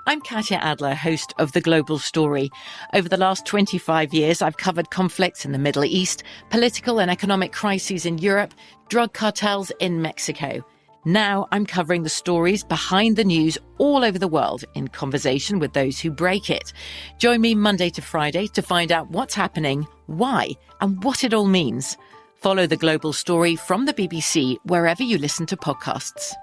I'm Katya Adler, host of The Global Story. Over the last 25 years, I've covered conflicts in the Middle East, political and economic crises in Europe, drug cartels in Mexico. Now I'm covering the stories behind the news all over the world in conversation with those who break it. Join me Monday to Friday to find out what's happening, why, and what it all means. Follow The Global Story from the BBC wherever you listen to podcasts.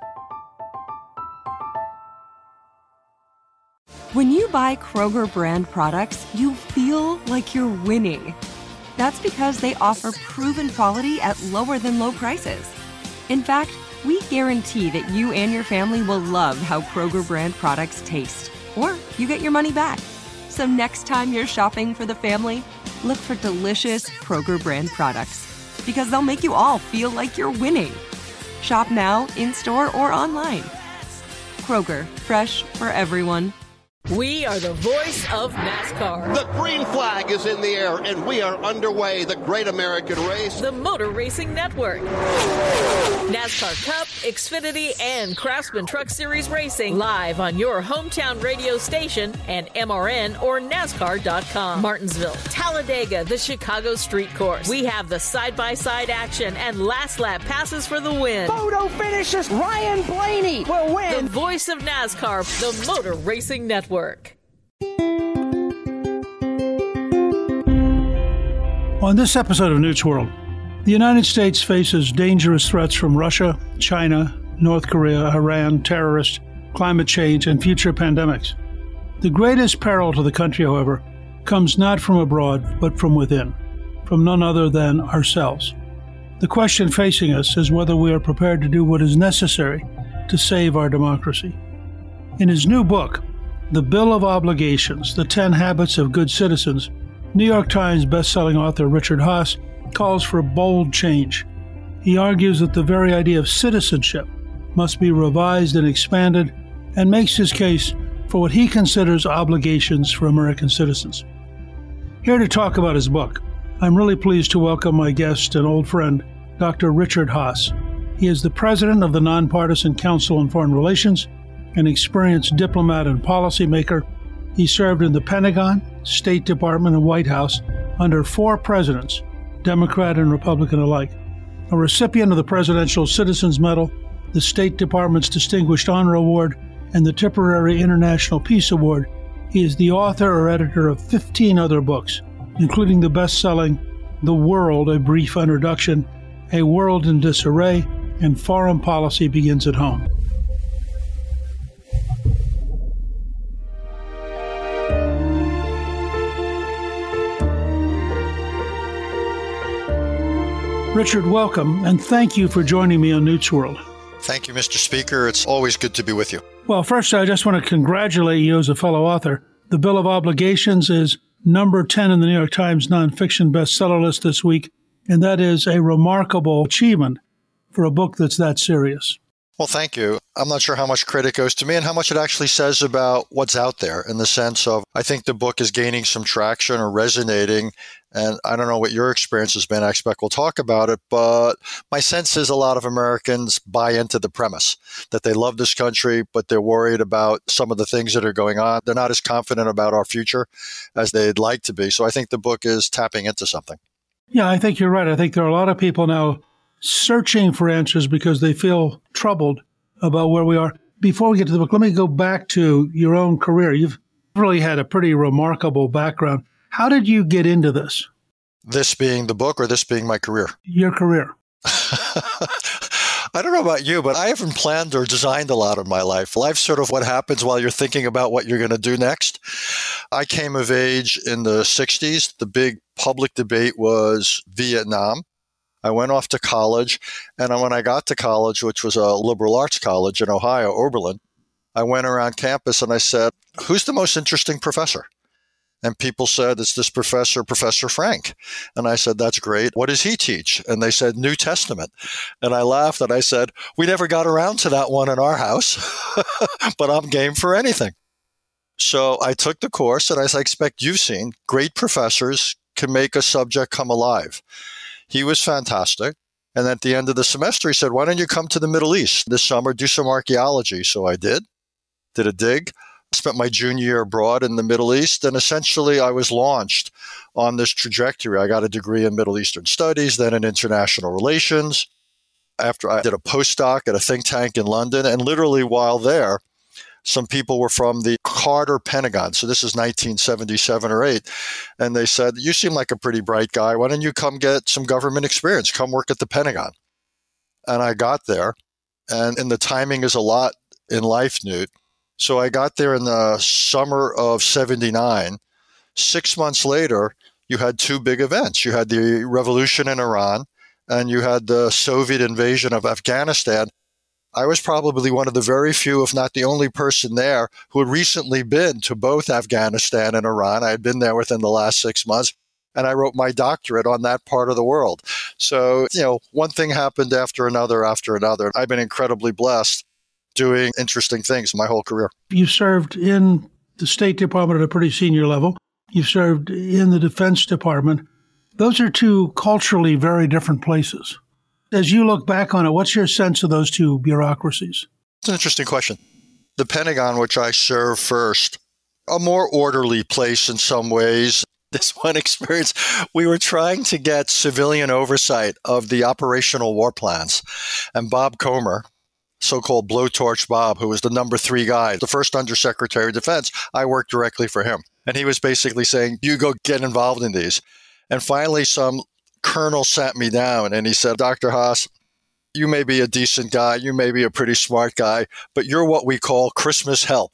When you buy Kroger brand products, you feel like you're winning. That's because they offer proven quality at lower than low prices. In fact, we guarantee that you and your family will love how Kroger brand products taste, or you get your money back. So next time you're shopping for the family, look for delicious Kroger brand products, because they'll make you all feel like you're winning. Shop now, in-store, or online. Kroger, fresh for everyone. We are the voice of NASCAR. The green flag is in the air, and we are underway. The Great American Race. The Motor Racing Network. NASCAR Cup, Xfinity, and Craftsman Truck Series Racing live on your hometown radio station and MRN or NASCAR.com. Martinsville, Talladega, the Chicago Street Course. We have the side-by-side action and last lap passes for the win. Photo finishes. Ryan Blaney will win. The voice of NASCAR, the Motor Racing Network. On this episode of Newt's World, the United States faces dangerous threats from Russia, China, North Korea, Iran, terrorists, climate change, and future pandemics. The greatest peril to the country, however, comes not from abroad, but from within, from none other than ourselves. The question facing us is whether we are prepared to do what is necessary to save our democracy. In his new book, The Bill of Obligations, The 10 Habits of Good Citizens, New York Times bestselling author Richard Haass calls for bold change. He argues that the very idea of citizenship must be revised and expanded, and makes his case for what he considers obligations for American citizens. Here to talk about his book, I'm really pleased to welcome my guest and old friend, Dr. Richard Haass. He is the president of the Nonpartisan Council on Foreign Relations, an experienced diplomat and policymaker. He served in the Pentagon, State Department, and White House under 4 presidents, Democrat and Republican alike. A recipient of the Presidential Citizens Medal, the State Department's Distinguished Honor Award, and the Tipperary International Peace Award, he is the author or editor of 15 other books, including the best-selling The World, A Brief Introduction, A World in Disarray, and Foreign Policy Begins at Home. Richard, welcome, and thank you for joining me on Newt's World. Thank you, Mr. Speaker. It's always good to be with you. Well, first, I just want to congratulate you as a fellow author. The Bill of Obligations is number 10 in the New York Times nonfiction bestseller list this week, and that is a remarkable achievement for a book that's that serious. Well, thank you. I'm not sure how much credit goes to me and how much it actually says about what's out there, in the sense of, I think the book is gaining some traction or resonating. And I don't know what your experience has been. I expect we'll talk about it. But my sense is a lot of Americans buy into the premise that they love this country, but they're worried about some of the things that are going on. They're not as confident about our future as they'd like to be. So I think the book is tapping into something. Yeah, I think you're right. I think there are a lot of people now searching for answers because they feel troubled about where we are. Before we get to the book, let me go back to your own career. You've really had a pretty remarkable background. How did you get into this? This being the book or this being my career? Your career. I don't know about you, but I haven't planned or designed a lot of my life. Life's sort of what happens while you're thinking about what you're going to do next. I came of age in the 60s. The big public debate was Vietnam. I went off to college, and when I got to college, which was a liberal arts college in Ohio, Oberlin, I went around campus and I said, who's the most interesting professor? And people said, it's this professor, Professor Frank. And I said, that's great. What does he teach? And they said, New Testament. And I laughed and I said, we never got around to that one in our house, but I'm game for anything. So I took the course, and as I expect you've seen, great professors can make a subject come alive. He was fantastic. And at the end of the semester, he said, why don't you come to the Middle East this summer, do some archaeology? So I did a dig. spent my junior year abroad in the Middle East, and essentially I was launched on this trajectory. I got a degree in Middle Eastern Studies, then in International Relations. After I did a postdoc at a think tank in London, and literally while there, some people were from the Carter Pentagon. So this is 1977 or 8. And they said, you seem like a pretty bright guy. Why don't you come get some government experience? Come work at the Pentagon. And I got there. And the timing is a lot in life, Newt. So I got there in the summer of 79. 6 months later, you had two big events. You had the revolution in Iran, and you had the Soviet invasion of Afghanistan. I was probably one of the very few, if not the only person there who had recently been to both Afghanistan and Iran. I had been there within the last 6 months, and I wrote my doctorate on that part of the world. So, one thing happened after another. I've been incredibly blessed doing interesting things my whole career. You've served in the State Department at a pretty senior level. You've served in the Defense Department. Those are two culturally very different places. As you look back on it, what's your sense of those two bureaucracies? It's an interesting question. The Pentagon, which I served first, a more orderly place in some ways. This one experience, we were trying to get civilian oversight of the operational war plans. And Bob Comer, so-called Blowtorch Bob, who was the number 3 guy, the first Undersecretary of Defense, I worked directly for him. And he was basically saying, you go get involved in these. And finally, some colonel sat me down and he said, Dr. Haas, you may be a decent guy, you may be a pretty smart guy, but you're what we call Christmas help.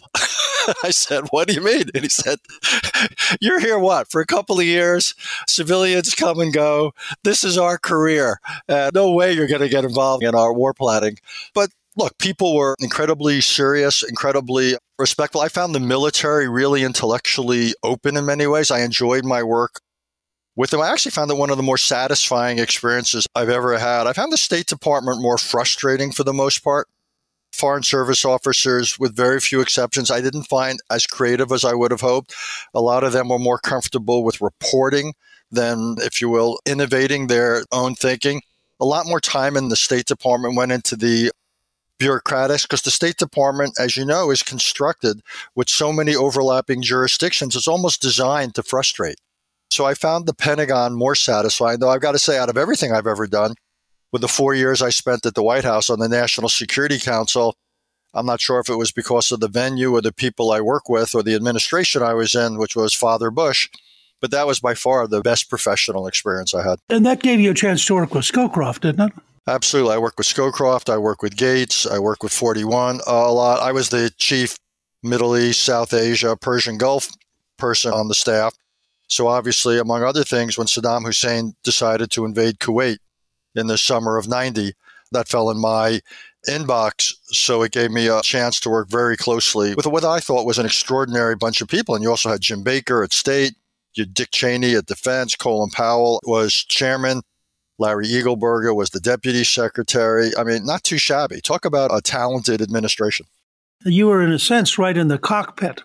I said, what do you mean? And he said, you're here for a couple of years, civilians come and go, this is our career, no way you're going to get involved in our war planning. But look, people were incredibly serious, incredibly respectful. I found the military really intellectually open in many ways. I enjoyed my work with them. I actually found it one of the more satisfying experiences I've ever had. I found the State Department more frustrating for the most part. Foreign service officers, with very few exceptions, I didn't find as creative as I would have hoped. A lot of them were more comfortable with reporting than, if you will, innovating their own thinking. A lot more time in the State Department went into the bureaucratics, because the State Department, as you know, is constructed with so many overlapping jurisdictions. It's almost designed to frustrate. So I found the Pentagon more satisfying, though I've got to say, out of everything I've ever done, with the 4 years I spent at the White House on the National Security Council, I'm not sure if it was because of the venue or the people I work with or the administration I was in, which was Father Bush, but that was by far the best professional experience I had. And that gave you a chance to work with Scowcroft, didn't it? Absolutely. I worked with Scowcroft. I worked with Gates. I worked with 41 a lot. I was the chief Middle East, South Asia, Persian Gulf person on the staff. So obviously, among other things, when Saddam Hussein decided to invade Kuwait in the summer of 90, that fell in my inbox. So it gave me a chance to work very closely with what I thought was an extraordinary bunch of people. And you also had Jim Baker at State, you had Dick Cheney at Defense, Colin Powell was chairman, Larry Eagleburger was the deputy secretary. I mean, not too shabby. Talk about a talented administration. You were, in a sense, right in the cockpit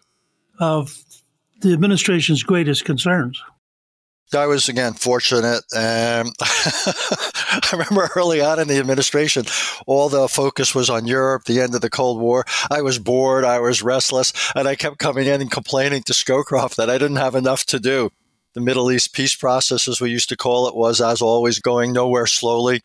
of the administration's greatest concerns. I was, again, fortunate. I remember early on in the administration, all the focus was on Europe, the end of the Cold War. I was bored, I was restless, and I kept coming in and complaining to Scowcroft that I didn't have enough to do. The Middle East peace process, as we used to call it, was, as always, going nowhere slowly.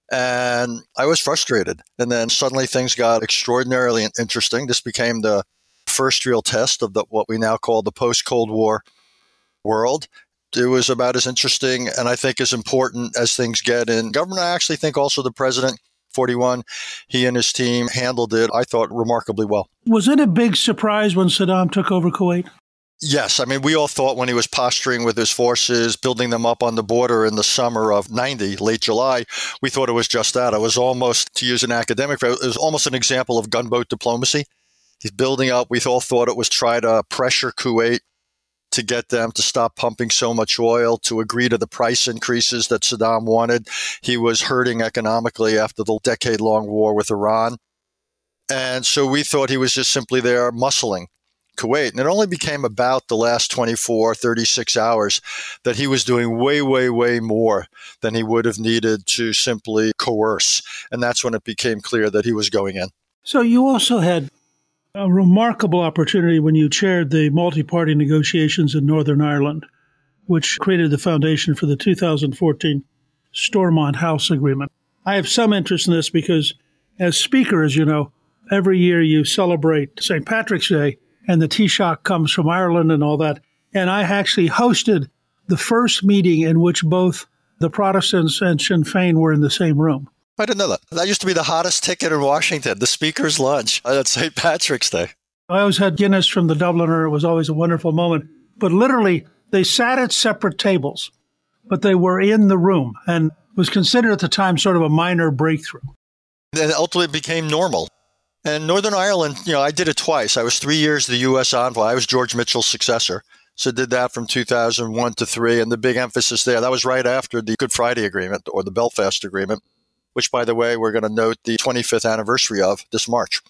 And I was frustrated. And then suddenly things got extraordinarily interesting. This became the first real test of what we now call the post-Cold War world. It was about as interesting and I think as important as things get in government. I actually think also the president, 41, he and his team handled it, I thought, remarkably well. Was it a big surprise when Saddam took over Kuwait? Yes. I mean, we all thought when he was posturing with his forces, building them up on the border in the summer of 90, late July, we thought it was just that. It was almost, to use an academic phrase, it was almost an example of gunboat diplomacy. He's building up. We all thought it was try to pressure Kuwait to get them to stop pumping so much oil, to agree to the price increases that Saddam wanted. He was hurting economically after the decade-long war with Iran. And so we thought he was just simply there muscling Kuwait. And it only became about the last 24, 36 hours that he was doing way, way, way more than he would have needed to simply coerce. And that's when it became clear that he was going in. So you also had a remarkable opportunity when you chaired the multi-party negotiations in Northern Ireland, which created the foundation for the 2014 Stormont House Agreement. I have some interest in this because as speaker, as you know, every year you celebrate St. Patrick's Day and the Taoiseach comes from Ireland and all that. And I actually hosted the first meeting in which both the Protestants and Sinn Féin were in the same room. I didn't know that. That used to be the hottest ticket in Washington, the speaker's lunch at St. Patrick's Day. I always had Guinness from the Dubliner. It was always a wonderful moment. But literally, they sat at separate tables, but they were in the room and was considered at the time sort of a minor breakthrough. And ultimately became normal. And Northern Ireland, I did it twice. I was 3 years the U.S. envoy. I was George Mitchell's successor. So did that from 2001 to 3. And the big emphasis there, that was right after the Good Friday Agreement or the Belfast Agreement, which, by the way, we're going to note the 25th anniversary of this March.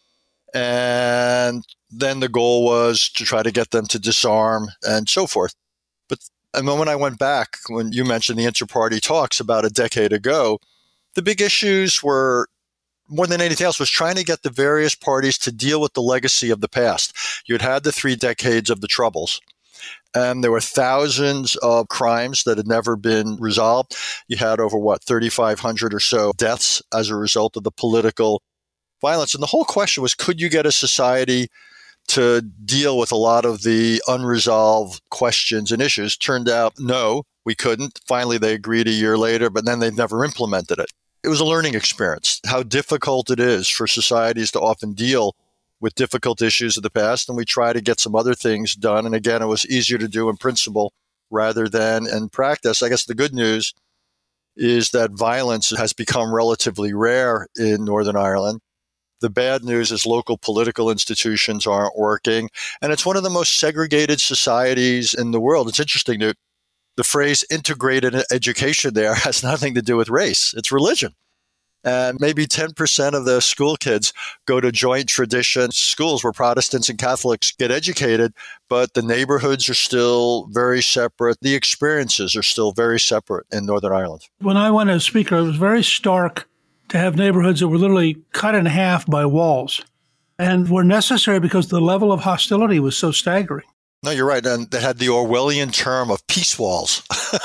And then the goal was to try to get them to disarm and so forth. And then when I went back, when you mentioned the inter-party talks about a decade ago, the big issues were, more than anything else, was trying to get the various parties to deal with the legacy of the past. You had the 3 decades of the Troubles, and there were thousands of crimes that had never been resolved. You had over, 3,500 or so deaths as a result of the political violence. And the whole question was, could you get a society to deal with a lot of the unresolved questions and issues? Turned out, no, we couldn't. Finally, they agreed a year later, but then they've never implemented it. It was a learning experience, how difficult it is for societies to often deal with difficult issues of the past. And we try to get some other things done. And again, it was easier to do in principle rather than in practice. I guess the good news is that violence has become relatively rare in Northern Ireland. The bad news is local political institutions aren't working. And it's one of the most segregated societies in the world. It's interesting that the phrase integrated education there has nothing to do with race. It's religion. And maybe 10% of the school kids go to joint tradition schools where Protestants and Catholics get educated, but the neighborhoods are still very separate. The experiences are still very separate in Northern Ireland. When I went as speaker, it was very stark to have neighborhoods that were literally cut in half by walls and were necessary because the level of hostility was so staggering. No, you're right. And they had the Orwellian term of peace walls.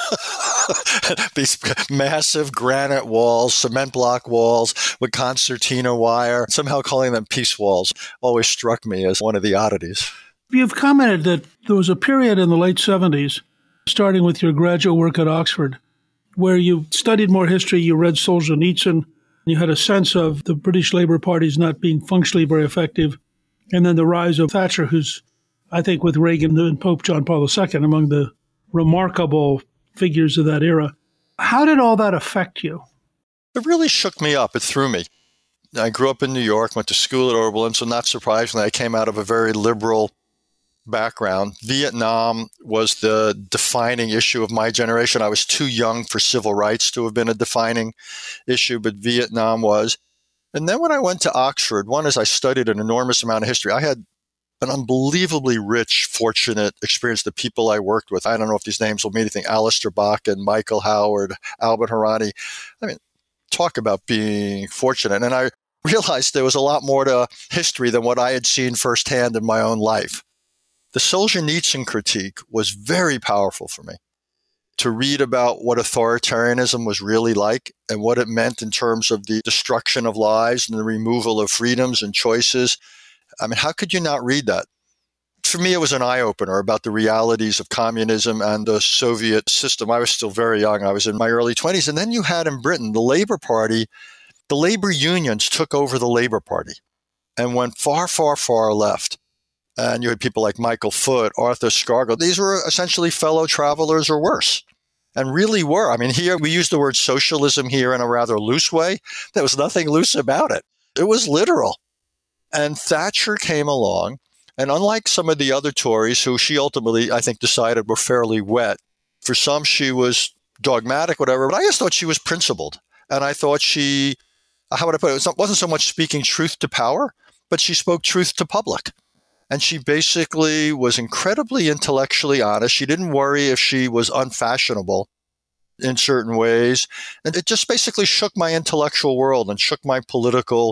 These massive granite walls, cement block walls with concertina wire. Somehow calling them peace walls always struck me as one of the oddities. You've commented that there was a period in the late 70s, starting with your graduate work at Oxford, where you studied more history, you read Solzhenitsyn, you had a sense of the British Labour Party's not being functionally very effective, and then the rise of Thatcher, who's, I think, with Reagan and Pope John Paul II, among the remarkable figures of that era. How did all that affect you? It really shook me up. It threw me. I grew up in New York, went to school at Oberlin, so not surprisingly, I came out of a very liberal background. Vietnam was the defining issue of my generation. I was too young for civil rights to have been a defining issue, but Vietnam was. And then when I went to Oxford, one is I studied an enormous amount of history. I had an unbelievably rich, fortunate experience. The people I worked with, I don't know if these names will mean anything, Alistair Bakken, Michael Howard, Albert Harani. I mean, talk about being fortunate. And I realized there was a lot more to history than what I had seen firsthand in my own life. The Solzhenitsyn critique was very powerful for me. To read about what authoritarianism was really like and what it meant in terms of the destruction of lives and the removal of freedoms and choices. I mean, how could you not read that? For me, it was an eye-opener about the realities of communism and the Soviet system. I was still very young. I was in my early 20s. And then you had in Britain, the Labour Party, the labor unions took over the Labour Party and went far, far, far left. And you had people like Michael Foot, Arthur Scargill. These were essentially fellow travelers or worse, and really were. I mean, here we use the word socialism here in a rather loose way. There was nothing loose about it. It was literal. And Thatcher came along, and unlike some of the other Tories, who she ultimately, I think, decided were fairly wet, for some she was dogmatic, whatever, but I just thought she was principled. And I thought she, how would I put it, it wasn't so much speaking truth to power, but she spoke truth to public. And she basically was incredibly intellectually honest. She didn't worry if she was unfashionable in certain ways. And it just basically shook my intellectual world and shook my political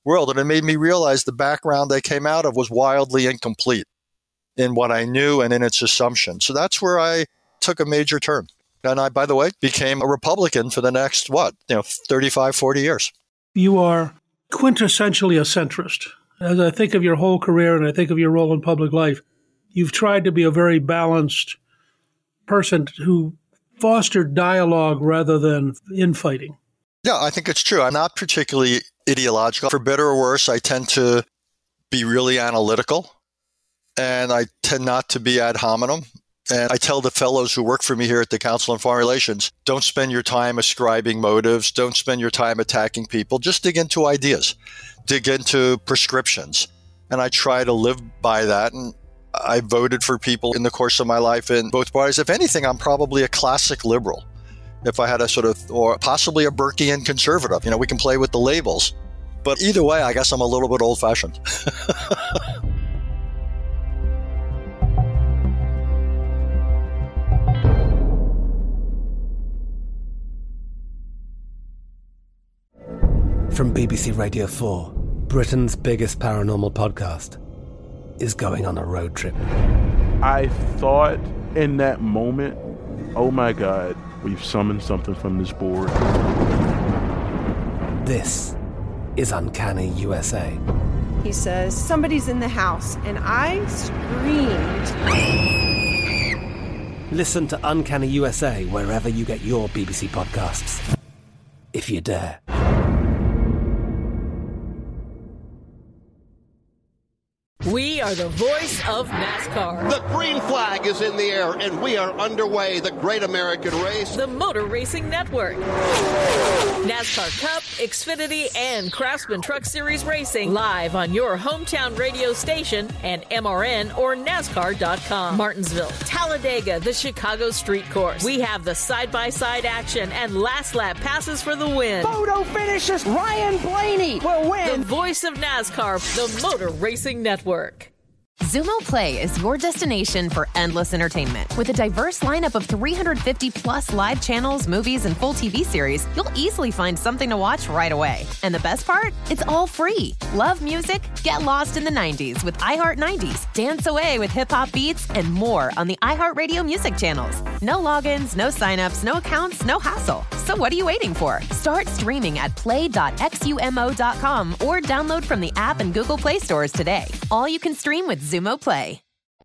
world. And it made me realize the background I came out of was wildly incomplete in what I knew and in its assumptions. So that's where I took a major turn. And I, by the way, became a Republican for the next, 35, 40 years. You are quintessentially a centrist. As I think of your whole career and I think of your role in public life, you've tried to be a very balanced person who fostered dialogue rather than infighting. Yeah, I think it's true. I'm not particularly ideological. For better or worse, I tend to be really analytical, and I tend not to be ad hominem. And I tell the fellows who work for me here at the Council on Foreign Relations, don't spend your time ascribing motives. Don't spend your time attacking people. Just dig into ideas, dig into prescriptions. And I try to live by that. And I voted for people in the course of my life in both parties. If anything, I'm probably a classic liberal. If I had or possibly a Burkean conservative, we can play with the labels. But either way, I guess I'm a little bit old-fashioned. From BBC Radio 4, Britain's biggest paranormal podcast is going on a road trip. I thought in that moment, oh my God, we've summoned something from this board. This is Uncanny USA. He says, somebody's in the house, and I screamed. Listen to Uncanny USA wherever you get your BBC podcasts, if you dare. We are the voice of NASCAR. The green flag is in the air, and we are underway. The Great American Race. The Motor Racing Network. NASCAR Cup, Xfinity, and Craftsman Truck Series Racing live on your hometown radio station and MRN or NASCAR.com. Martinsville, Talladega, the Chicago Street Course. We have the side-by-side action and last lap passes for the win. Photo finishes. Ryan Blaney will win. The voice of NASCAR, the Motor Racing Network. Xumo Play is your destination for endless entertainment. With a diverse lineup of 350 plus live channels, movies, and full TV series, you'll easily find something to watch right away. And the best part? It's all free. Love music? Get lost in the 90s with iHeart 90s, dance away with hip-hop beats, and more on the iHeartRadio music channels. No logins, no signups, no accounts, no hassle. So what are you waiting for? Start streaming at play.xumo.com or download from the app and Google Play stores today. All you can stream with Xumo Play.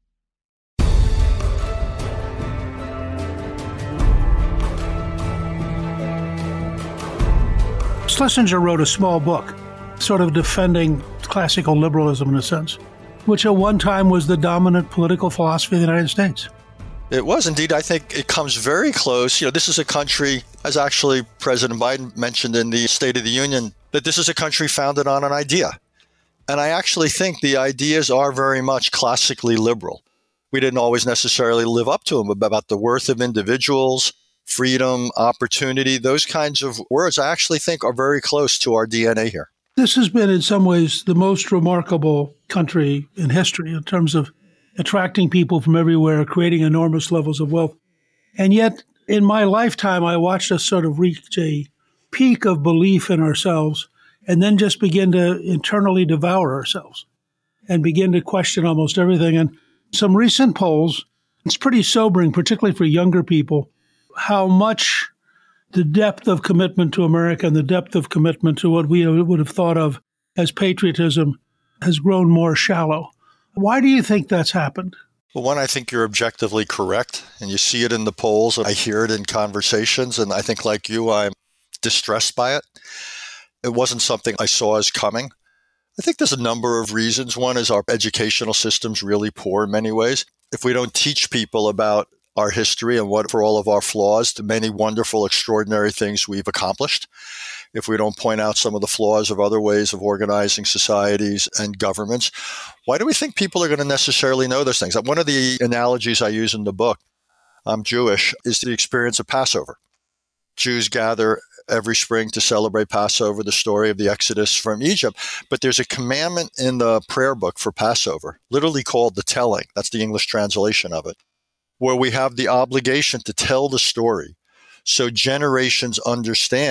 Schlesinger wrote a small book, sort of defending classical liberalism in a sense, which at one time was the dominant political philosophy of the United States. It was indeed. I think it comes very close. This is a country, as actually President Biden mentioned in the State of the Union, that this is a country founded on an idea. And I actually think the ideas are very much classically liberal. We didn't always necessarily live up to them, about the worth of individuals, freedom, opportunity. Those kinds of words I actually think are very close to our DNA here. This has been in some ways the most remarkable country in history in terms of attracting people from everywhere, creating enormous levels of wealth. And yet, in my lifetime, I watched us sort of reach a peak of belief in ourselves and then just begin to internally devour ourselves and begin to question almost everything. And some recent polls, it's pretty sobering, particularly for younger people, how much the depth of commitment to America and the depth of commitment to what we would have thought of as patriotism has grown more shallow. Why do you think that's happened? Well, one, I think you're objectively correct, and you see it in the polls. I hear it in conversations, and I think, like you, I'm distressed by it. It wasn't something I saw as coming. I think there's a number of reasons. One is our educational system's really poor in many ways. If we don't teach people about our history and what, for all of our flaws, the many wonderful, extraordinary things we've accomplished, if we don't point out some of the flaws of other ways of organizing societies and governments, why do we think people are going to necessarily know those things? One of the analogies I use in the book, I'm Jewish, is the experience of Passover. Jews gather every spring to celebrate Passover, the story of the Exodus from Egypt. But there's a commandment in the prayer book for Passover, literally called the telling. That's the English translation of it, where we have the obligation to tell the story so generations understand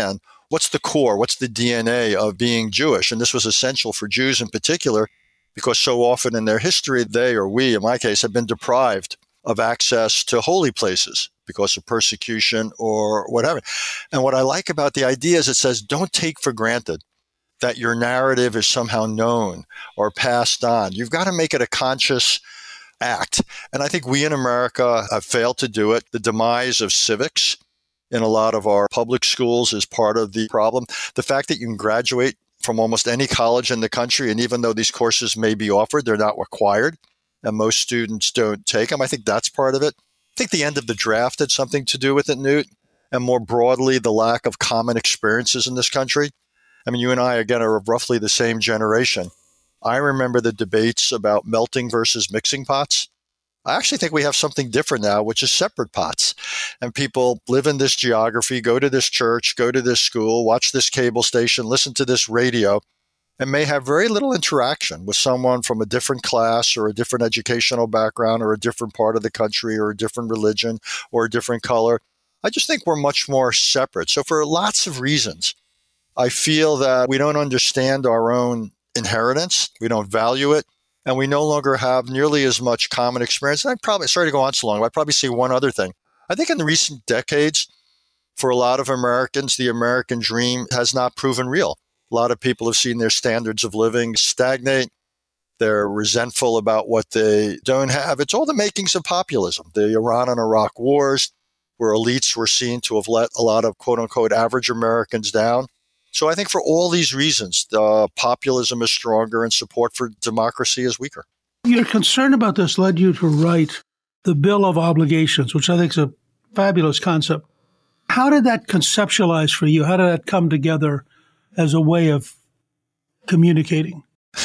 what's the core, what's the DNA of being Jewish? And this was essential for Jews in particular, because so often in their history, they, or we, in my case, have been deprived of access to holy places because of persecution or whatever. And what I like about the idea is it says, don't take for granted that your narrative is somehow known or passed on. You've got to make it a conscious act. And I think we in America have failed to do it. The demise of civics in a lot of our public schools is part of the problem. The fact that you can graduate from almost any college in the country, and even though these courses may be offered, they're not required, and most students don't take them. I think that's part of it. I think the end of the draft had something to do with it, Newt, and more broadly, the lack of common experiences in this country. I mean, you and I, again, are of roughly the same generation. I remember the debates about melting versus mixing pots. I actually think we have something different now, which is separate pots. And people live in this geography, go to this church, go to this school, watch this cable station, listen to this radio, and may have very little interaction with someone from a different class or a different educational background or a different part of the country or a different religion or a different color. I just think we're much more separate. So for lots of reasons, I feel that we don't understand our own inheritance, we don't value it, and we no longer have nearly as much common experience. And sorry to go on so long, but I'd probably say one other thing. I think in the recent decades, for a lot of Americans, the American dream has not proven real. A lot of people have seen their standards of living stagnate. They're resentful about what they don't have. It's all the makings of populism. The Iran and Iraq wars, where elites were seen to have let a lot of quote-unquote average Americans down. So I think for all these reasons, populism is stronger and support for democracy is weaker. Your concern about this led you to write the Bill of Obligations, which I think is a fabulous concept. How did that conceptualize for you? How did that come together as a way of communicating?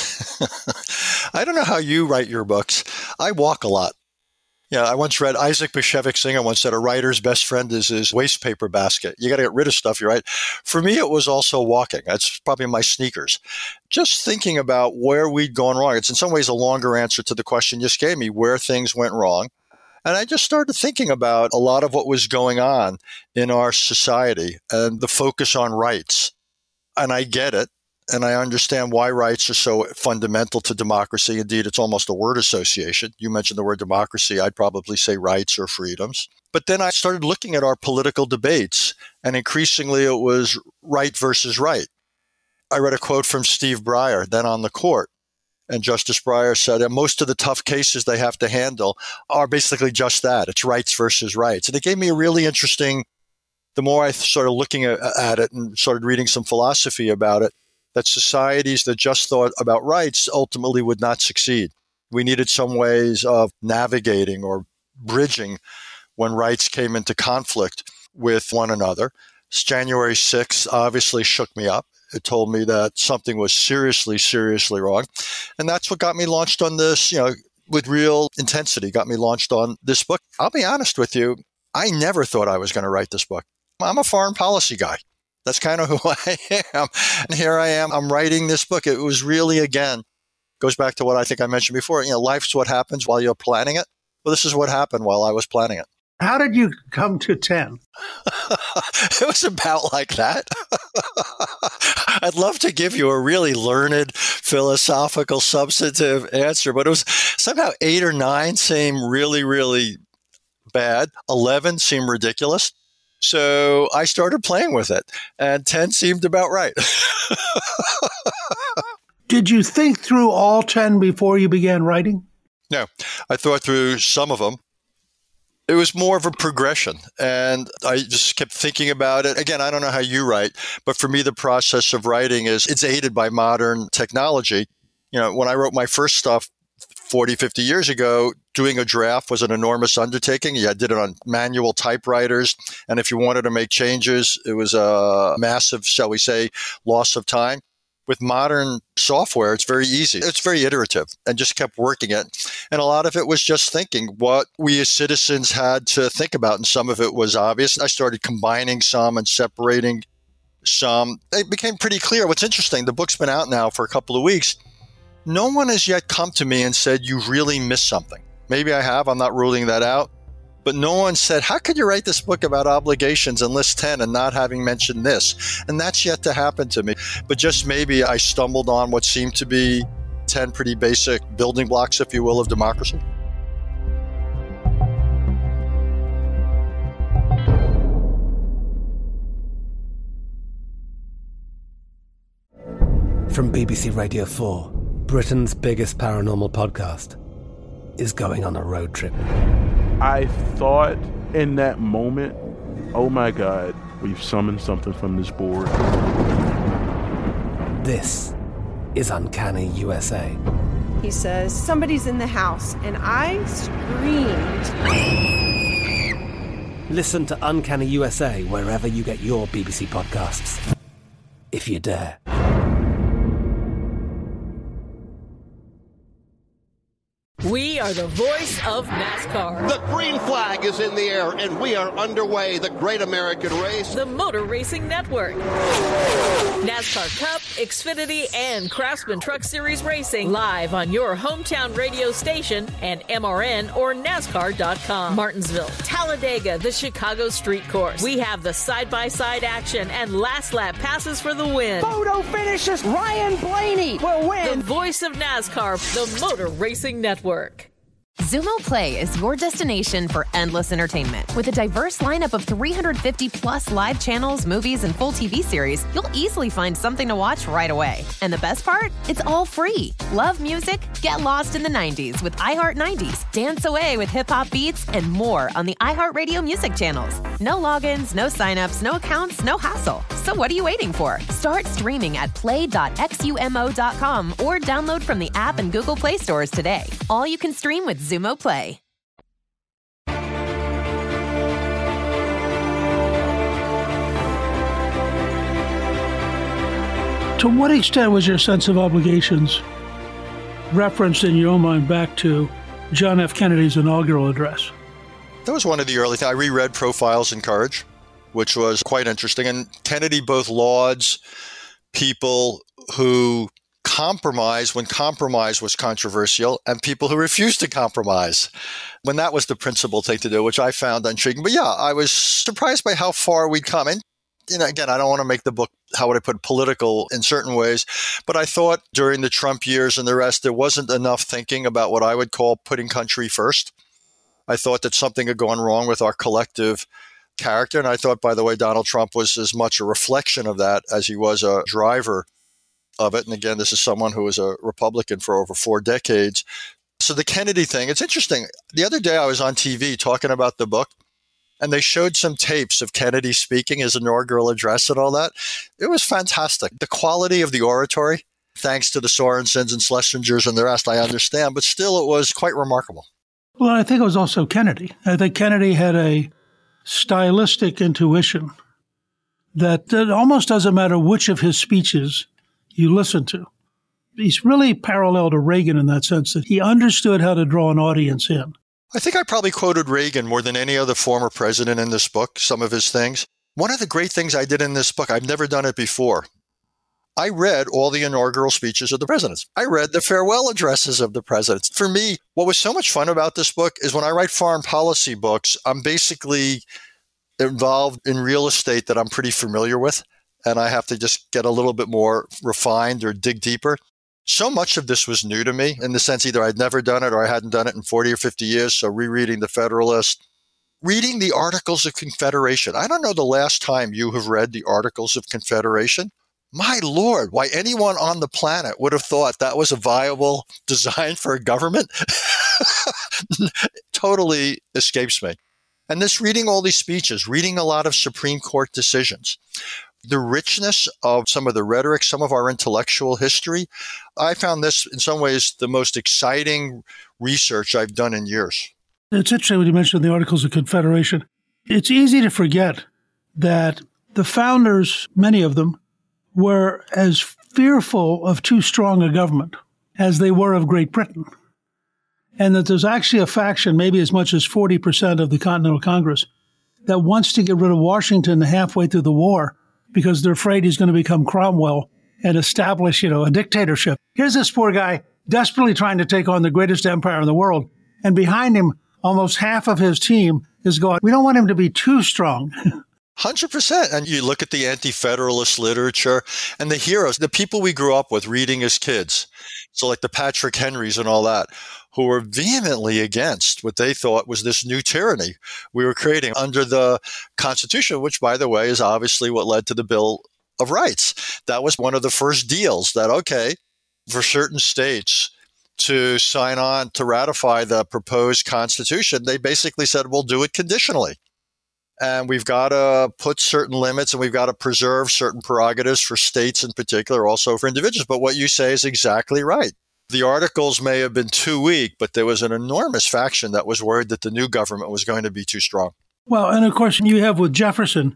I don't know how you write your books. I walk a lot. Yeah, I once read Isaac Bashevis Singer once said a writer's best friend is his waste paper basket. You got to get rid of stuff, you right? For me, it was also walking. That's probably my sneakers. Just thinking about where we'd gone wrong. It's in some ways a longer answer to the question you just gave me, where things went wrong. And I just started thinking about a lot of what was going on in our society and the focus on rights. And I get it. And I understand why rights are so fundamental to democracy. Indeed, it's almost a word association. You mentioned the word democracy. I'd probably say rights or freedoms. But then I started looking at our political debates, and increasingly it was right versus right. I read a quote from Steve Breyer, then on the court. And Justice Breyer said that most of the tough cases they have to handle are basically just that. It's rights versus rights. And it gave me a really interesting, the more I started looking at it and started reading some philosophy about it, that societies that just thought about rights ultimately would not succeed. We needed some ways of navigating or bridging when rights came into conflict with one another. January 6th obviously shook me up. It told me that something was seriously, seriously wrong. And that's what got me launched on this, with real intensity, got me launched on this book. I'll be honest with you, I never thought I was going to write this book. I'm a foreign policy guy. That's kind of who I am. And here I am. I'm writing this book. It was really, again, goes back to what I think I mentioned before. Life's what happens while you're planning it. Well, this is what happened while I was planning it. How did you come to 10? It was about like that. I'd love to give you a really learned, philosophical, substantive answer, but it was somehow 8 or 9 seemed really, really bad. 11 seemed ridiculous. So I started playing with it, and 10 seemed about right. Did you think through all 10 before you began writing? No, I thought through some of them. It was more of a progression, and I just kept thinking about it. Again, I don't know how you write, but for me, the process of writing it's aided by modern technology. When I wrote my first stuff 40, 50 years ago, doing a draft was an enormous undertaking. I did it on manual typewriters. And if you wanted to make changes, it was a massive, shall we say, loss of time. With modern software, it's very easy. It's very iterative and just kept working it. And a lot of it was just thinking what we as citizens had to think about. And some of it was obvious. I started combining some and separating some. It became pretty clear. What's interesting, the book's been out now for a couple of weeks. No one has yet come to me and said, you really missed something. Maybe I have. I'm not ruling that out. But no one said, how could you write this book about obligations and list 10 and not having mentioned this? And that's yet to happen to me. But just maybe I stumbled on what seemed to be 10 pretty basic building blocks, if you will, of democracy. From BBC Radio 4, Britain's biggest paranormal podcast is going on a road trip. I thought in that moment, oh my God, we've summoned something from this board. This is Uncanny USA. He says, somebody's in the house, and I screamed. Listen to Uncanny USA wherever you get your BBC podcasts, if you dare. We are the voice of NASCAR. The green flag is in the air, and we are underway. The Great American Race. The Motor Racing Network. NASCAR Cup, Xfinity, and Craftsman Truck Series Racing live on your hometown radio station and MRN or NASCAR.com. Martinsville, Talladega, the Chicago Street Course. We have the side-by-side action and last lap passes for the win. Photo finishes. Ryan Blaney will win. The voice of NASCAR, the Motor Racing Network. Xumo Play is your destination for endless entertainment. With a diverse lineup of 350 plus live channels, movies, and full TV series, you'll easily find something to watch right away. And the best part? It's all free. Love music? Get lost in the 90s with iHeart 90s, dance away with hip-hop beats, and more on the iHeartRadio music channels. No logins, no signups, no accounts, no hassle. So what are you waiting for? Start streaming at play.xumo.com or download from the app and Google Play stores today. All you can stream with Xumo Play. To what extent was your sense of obligations referenced in your own mind back to John F. Kennedy's inaugural address? That was one of the early things. I reread Profiles in Courage, which was quite interesting. And Kennedy both lauds people who compromise when compromise was controversial and people who refused to compromise when that was the principal thing to do, which I found intriguing. But yeah, I was surprised by how far we'd come. And again, I don't want to make the book, how would I put it, political in certain ways, but I thought during the Trump years and the rest, there wasn't enough thinking about what I would call putting country first. I thought that something had gone wrong with our collective character. And I thought, by the way, Donald Trump was as much a reflection of that as he was a driver of it. And again, this is someone who was a Republican for over 4 decades. So the Kennedy thing, it's interesting. The other day I was on TV talking about the book, and they showed some tapes of Kennedy speaking his inaugural address and all that. It was fantastic. The quality of the oratory, thanks to the Sorensens and Schlesingers and the rest, I understand, but still it was quite remarkable. Well, I think it was also Kennedy. I think Kennedy had a stylistic intuition that it almost doesn't matter which of his speeches you listen to. He's really parallel to Reagan in that sense, that he understood how to draw an audience in. I think I probably quoted Reagan more than any other former president in this book, some of his things. One of the great things I did in this book, I've never done it before. I read all the inaugural speeches of the presidents. I read the farewell addresses of the presidents. For me, what was so much fun about this book is when I write foreign policy books, I'm basically involved in real estate that I'm pretty familiar with, and I have to just get a little bit more refined or dig deeper. So much of this was new to me in the sense either I'd never done it or I hadn't done it in 40 or 50 years. So rereading the Federalist, reading the Articles of Confederation. I don't know the last time you have read the Articles of Confederation. My Lord, why anyone on the planet would have thought that was a viable design for a government totally escapes me. And this reading all these speeches, reading a lot of Supreme Court decisions, the richness of some of the rhetoric, some of our intellectual history, I found this in some ways the most exciting research I've done in years. It's interesting when you mentioned the Articles of Confederation. It's easy to forget that the founders, many of them, were as fearful of too strong a government as they were of Great Britain. And that there's actually a faction, maybe as much as 40% of the Continental Congress, that wants to get rid of Washington halfway through the war because they're afraid he's going to become Cromwell and establish, a dictatorship. Here's this poor guy desperately trying to take on the greatest empire in the world. And behind him, almost half of his team is going, we don't want him to be too strong. 100%. And you look at the anti-federalist literature and the heroes, the people we grew up with reading as kids. So like the Patrick Henrys and all that, who were vehemently against what they thought was this new tyranny we were creating under the Constitution, which, by the way, is obviously what led to the Bill of Rights. That was one of the first deals that, okay, for certain states to sign on to ratify the proposed Constitution, they basically said, we'll do it conditionally. And we've got to put certain limits and we've got to preserve certain prerogatives for states in particular, also for individuals. But what you say is exactly right. The articles may have been too weak, but there was an enormous faction that was worried that the new government was going to be too strong. Well, and of course, you have with Jefferson,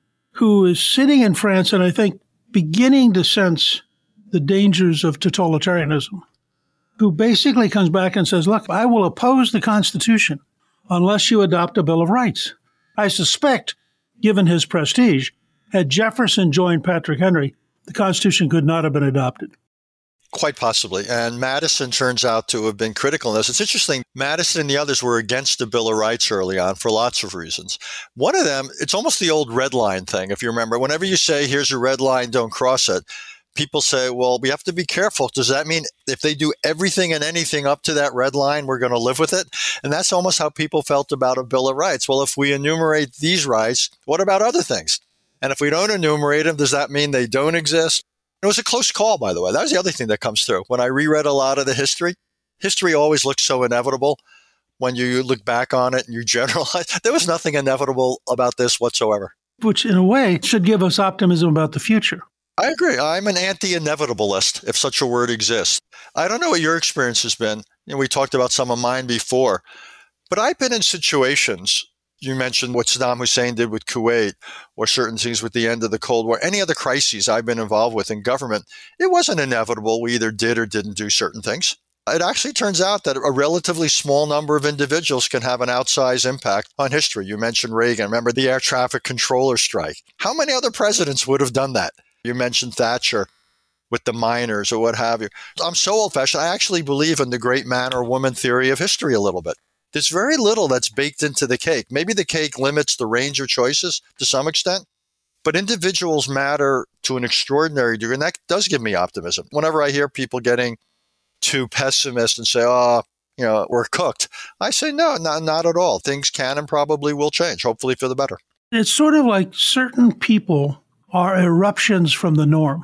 who is sitting in France and I think beginning to sense the dangers of totalitarianism, who basically comes back and says, look, I will oppose the Constitution unless you adopt a Bill of Rights. I suspect, given his prestige, had Jefferson joined Patrick Henry, the Constitution could not have been adopted. Quite possibly. And Madison turns out to have been critical in this. It's interesting. Madison and the others were against the Bill of Rights early on for lots of reasons. One of them, it's almost the old red line thing. If you remember, whenever you say, here's a red line, don't cross it, people say, well, we have to be careful. Does that mean if they do everything and anything up to that red line, we're going to live with it? And that's almost how people felt about a Bill of Rights. Well, if we enumerate these rights, what about other things? And if we don't enumerate them, does that mean they don't exist? It was a close call, by the way. That was the other thing that comes through. When I reread a lot of the history always looks so inevitable. When you look back on it and you generalize, there was nothing inevitable about this whatsoever. Which, in a way, should give us optimism about the future. I agree. I'm an anti-inevitabilist, if such a word exists. I don't know what your experience has been. We talked about some of mine before, but I've been in situations. You mentioned what Saddam Hussein did with Kuwait or certain things with the end of the Cold War. Any other crises I've been involved with in government, it wasn't inevitable. We either did or didn't do certain things. It actually turns out that a relatively small number of individuals can have an outsized impact on history. You mentioned Reagan. Remember the air traffic controller strike? How many other presidents would have done that? You mentioned Thatcher with the miners or what have you. I'm so old-fashioned. I actually believe in the great man or woman theory of history a little bit. There's very little that's baked into the cake. Maybe the cake limits the range of choices to some extent, but individuals matter to an extraordinary degree, and that does give me optimism. Whenever I hear people getting too pessimist and say, we're cooked, I say, no, not at all. Things can and probably will change, hopefully for the better. It's sort of like certain people are eruptions from the norm.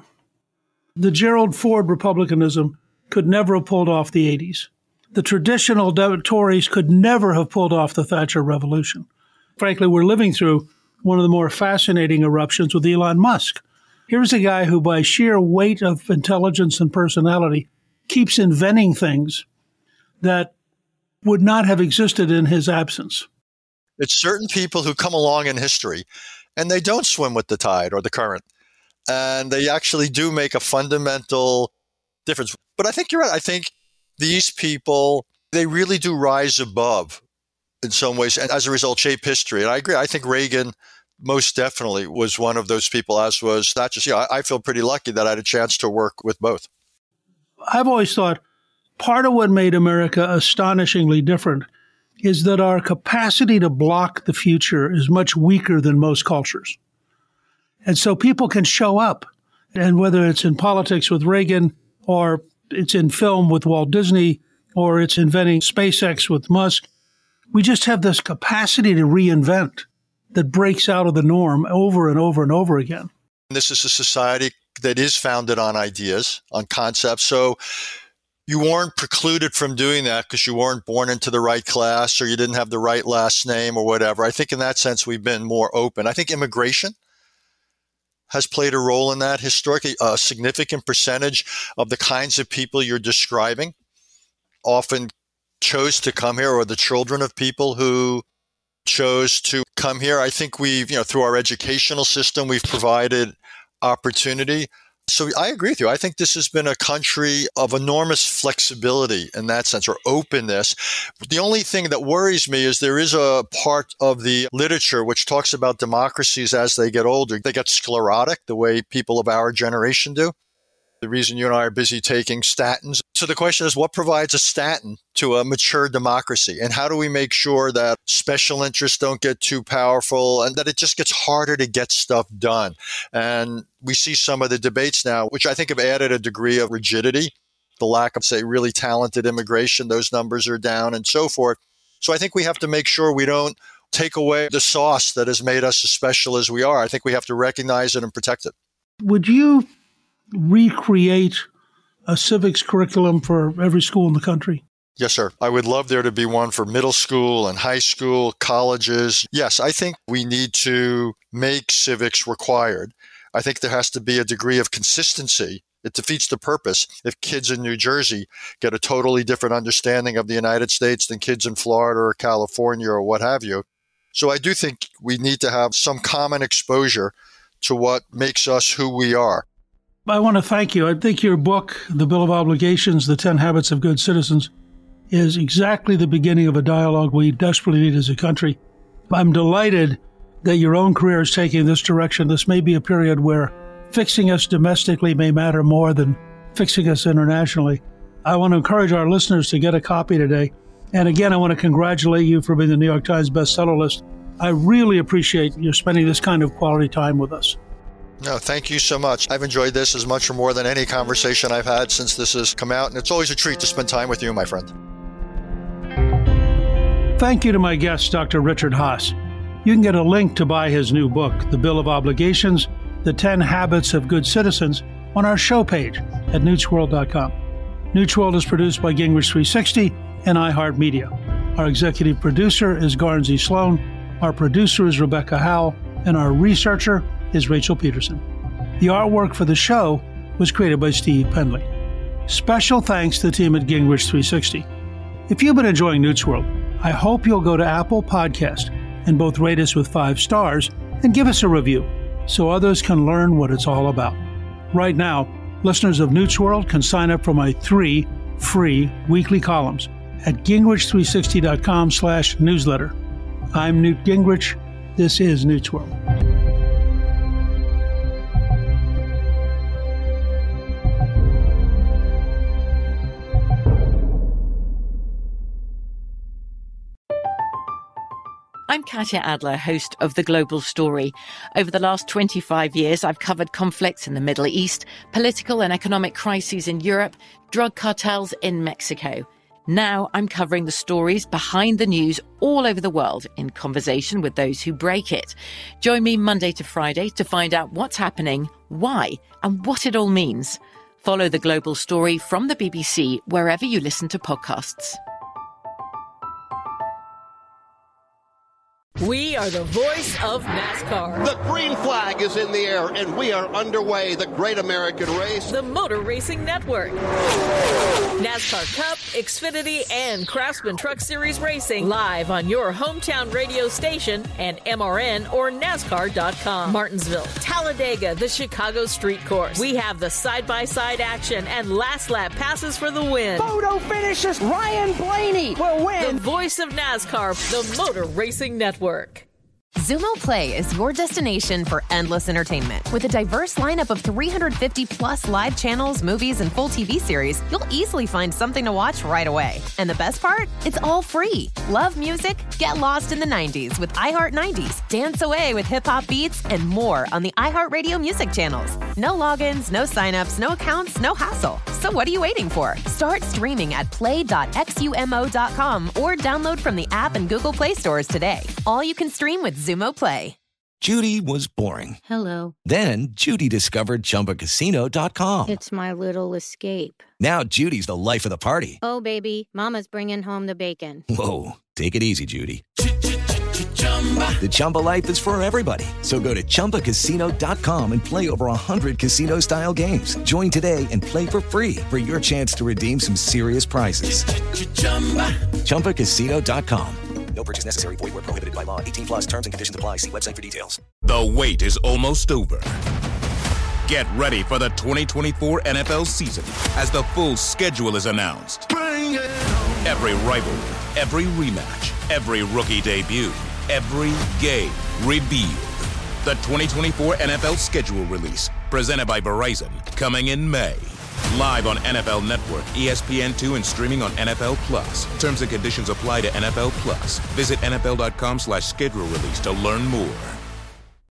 The Gerald Ford Republicanism could never have pulled off the 80s. The traditional Tories could never have pulled off the Thatcher Revolution. Frankly, we're living through one of the more fascinating eruptions with Elon Musk. Here's a guy who, by sheer weight of intelligence and personality, keeps inventing things that would not have existed in his absence. It's certain people who come along in history and they don't swim with the tide or the current. And they actually do make a fundamental difference. But I think you're right. I think these people, they really do rise above in some ways, and as a result, shape history. And I agree. I think Reagan most definitely was one of those people, as was Thatcher. I feel pretty lucky that I had a chance to work with both. I've always thought part of what made America astonishingly different is that our capacity to block the future is much weaker than most cultures. And so people can show up, and whether it's in politics with Reagan, or it's in film with Walt Disney, or it's inventing SpaceX with Musk, we just have this capacity to reinvent that breaks out of the norm over and over and over again. This is a society that is founded on ideas, on concepts. So you weren't precluded from doing that because you weren't born into the right class or you didn't have the right last name or whatever. I think in that sense, we've been more open. I think immigration has played a role in that. Historically, a significant percentage of the kinds of people you're describing often chose to come here, or the children of people who chose to come here. I think we've, through our educational system, we've provided opportunity. So I agree with you. I think this has been a country of enormous flexibility in that sense, or openness. The only thing that worries me is there is a part of the literature which talks about democracies as they get older. They get sclerotic the way people of our generation do. the reason you and I are busy taking statins. So the question is, what provides a statin to a mature democracy? And how do we make sure that special interests don't get too powerful and that it just gets harder to get stuff done? And we see some of the debates now, which I think have added a degree of rigidity. The lack of, say, really talented immigration, those numbers are down and so forth. So I think we have to make sure we don't take away the sauce that has made us as special as we are. I think we have to recognize it and protect it. Would you recreate a civics curriculum for every school in the country? Yes, sir. I would love there to be one for middle school and high school, colleges. Yes, I think we need to make civics required. I think there has to be a degree of consistency. It defeats the purpose if kids in New Jersey get a totally different understanding of the United States than kids in Florida or California or what have you. So I do think we need to have some common exposure to what makes us who we are. I want to thank you. I think your book, The Bill of Obligations, The 10 Habits of Good Citizens, is exactly the beginning of a dialogue we desperately need as a country. I'm delighted that your own career is taking this direction. This may be a period where fixing us domestically may matter more than fixing us internationally. I want to encourage our listeners to get a copy today. And again, I want to congratulate you for being the New York Times bestseller list. I really appreciate you spending this kind of quality time with us. No, thank you so much. I've enjoyed this as much or more than any conversation I've had since this has come out. And it's always a treat to spend time with you, my friend. Thank you to my guest, Dr. Richard Haass. You can get a link to buy his new book, The Bill of Obligations, The 10 Habits of Good Citizens, on our show page at newsworld.com. Newsworld is produced by Gingrich 360 and iHeartMedia. Our executive producer is Garnsey Sloan. Our producer is Rebecca Howell, and our researcher is Rachel Peterson. The artwork for the show was created by Steve Pendley. Special thanks to the team at Gingrich 360. If you've been enjoying Newsworld, I hope you'll go to Apple Podcast and both rate us with 5 stars and give us a review so others can learn what it's all about. Right now, listeners of Newsworld can sign up for my 3 free weekly columns at gingrich360.com/newsletter. I'm Newt Gingrich. This is Newsworld. I'm Katya Adler, host of The Global Story. Over the last 25 years, I've covered conflicts in the Middle East, political and economic crises in Europe, drug cartels in Mexico. Now I'm covering the stories behind the news all over the world in conversation with those who break it. Join me Monday to Friday to find out what's happening, why, and what it all means. Follow The Global Story from the BBC wherever you listen to podcasts. We are the voice of NASCAR. The green flag is in the air, and we are underway. The great American race. The Motor Racing Network. NASCAR Cup, Xfinity, and Craftsman Truck Series Racing live on your hometown radio station and MRN or NASCAR.com. Martinsville, Talladega, the Chicago Street Course. We have the side-by-side action and last lap passes for the win. Photo finishes. Ryan Blaney will win. The voice of NASCAR, the Motor Racing Network. Xumo Play is your destination for endless entertainment. With a diverse lineup of 350 plus live channels, movies, and full TV series, you'll easily find something to watch right away. And the best part? It's all free. Love music? Get lost in the 90s with iHeart 90s, dance away with hip-hop beats, and more on the iHeartRadio music channels. No logins, no signups, no accounts, no hassle. So what are you waiting for? Start streaming at play.xumo.com or download from the app and Google Play stores today. All you can stream with Xumo Play. Judy was boring. Hello. Then Judy discovered ChumbaCasino.com. It's my little escape. Now Judy's the life of the party. Oh, baby, mama's bringing home the bacon. Whoa, take it easy, Judy. The Chumba life is for everybody. So go to ChumbaCasino.com and play over 100 casino-style games. Join today and play for free for your chance to redeem some serious prizes. ChumbaCasino.com. No purchase necessary. Void where prohibited by law. 18 plus terms and conditions apply. See website for details. The wait is almost over. Get ready for the 2024 NFL season as the full schedule is announced. Bring it on. Every rivalry, every rematch, every rookie debut, every game revealed. The 2024 NFL schedule release, presented by Verizon, coming in May. Live on NFL Network, ESPN2, and streaming on NFL Plus. Terms and conditions apply to NFL Plus. Visit NFL.com/schedule release to learn more.